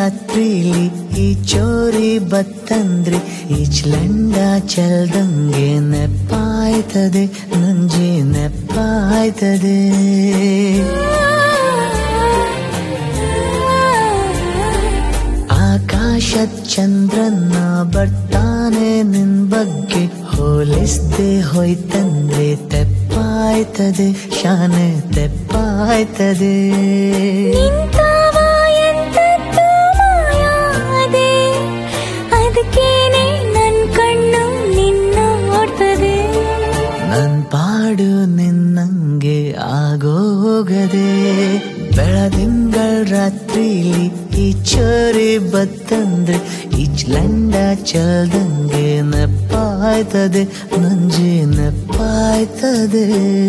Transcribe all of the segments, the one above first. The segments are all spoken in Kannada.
ರಾತ್ರಿಲಿ ಈ ಚೋರಿ ಬತ್ತಂದ್ರೆ ಈಚ್ಲಂಡ ಚಲ್ದಂಗೆ ನೆಪ್ಪಾಯ್ತದೆ ನಂಜಿ ನೆಪ್ಪಾಯ್ತದೆ. ಆಕಾಶದ ಚಂದ್ರನ್ನ ಬರ್ತಾನೆ ನಿನ್ ಬಗ್ಗೆ ಹೋಲಿಸ್ದೆ ಹೋಯ್ತಂದ್ರೆ ತೆಪ್ಪಾಯ್ತದೆ ಶಾನೆ ತೆಪ್ಪಾಯ್ತದೆ. ಅದಕ್ಕೇನೆ ನನ್ ಕಣ್ಣು ನಿನ್ನ ನೋಡ್ತದೆ. ನನ್ ಪಾಡು ನಿನ್ನಂಗೆ ಆಗೋಗದೆ. ಬೆಳದಿಂಗಳ ರಾತ್ರಿಲಿ ಈ ಚೋರಿ ಬತ್ತಂದ್ರೆ ಈಚ್ಲಂಡ ಚಲ್ದಂಗೆ ನೆಪ್ಪಾಯ್ತದೆ ನಂಜಿ ನೆಪ್ಪಾಯ್ತದೆ.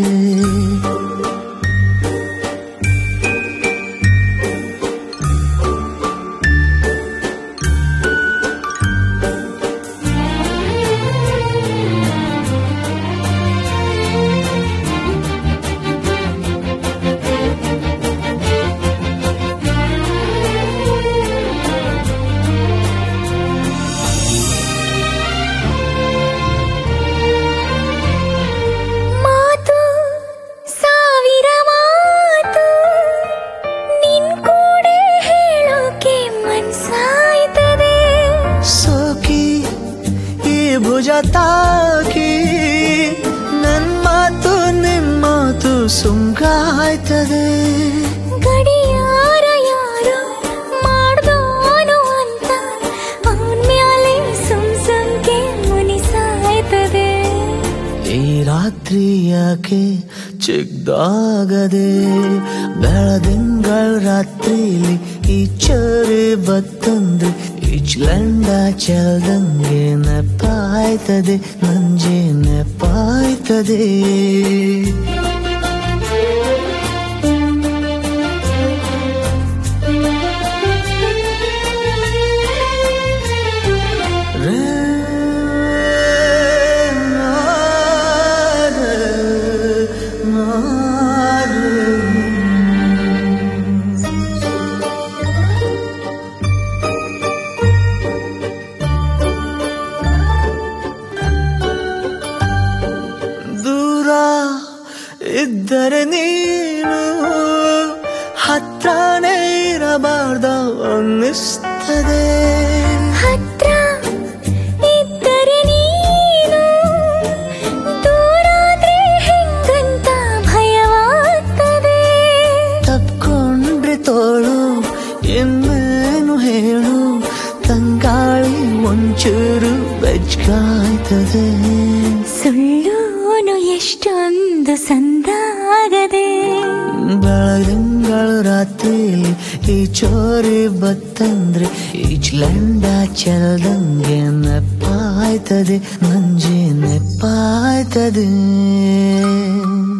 ಭುಜ ತಾಕಿ ನನ್ ಮಾತು ನಿನ್ ಮಾತು ಸುಂಗಾಯ್ತದೆ. ಗಡಿಯಾರ ಯಾರು ಮಾಡ್ದೋನು ಅಂತ ಅವನ್ ಮ್ಯಾಲೆ ಸುಮ್ಕೆ ಮುನಿಸಾಯ್ತದೆ. ಈ ರಾತ್ರಿ ಯಾಕೆ ಚಿಕ್ದಾಗದೆ. ಬೆಳದಿಂಗಳ ರಾತ್ರಿಲಿ ಈ ಚೋರಿ ಬತ್ತಂದ್ರೆ ಈಚ್ಲಂಡ ಚಲ್ದಂಗೆ ನೆಪ್ಪಾಯ್ತದೆ ನಂಜಿ ನೆಪ್ಪಾಯ್ತದೆ. ಇದ್ದರೆ ನೀನು ಹತ್ರನೇ ಇರಬಾರ್ದ ಅನ್ನಿಸ್ತದೆ. ಹತ್ರ ಇದ್ದರೆ ನೀನು ದೂರಾದ್ರೆ ಹೆಂಗಂತ ಭಯವಾಗ್ತದೆ. ತಪ್ಕೊಂಡ್ರೆ ತೋಳು ಇನ್ನೇನು ಹೇಳು ತಂಗಾಳಿ ಒಂಚೂರು ಬೆಚ್ಕಾಯ್ತದೆ. ಸುಳ್ಳೂನು ಎಷ್ಟೊಂದು ಸಂದಾಗದೆ. ಬೆಳದಿಂಗಳ ರಾತ್ರಿಲಿ ಈ ಚೋರಿ ಬತ್ತಂದ್ರೆ ಈಚ್ಲಂಡ ಚಲ್ದಂಗೆ ನೆಪ್ಪಾಯ್ತದೆ ನಂಜಿ ನೆಪ್ಪಾಯ್ತದೆ.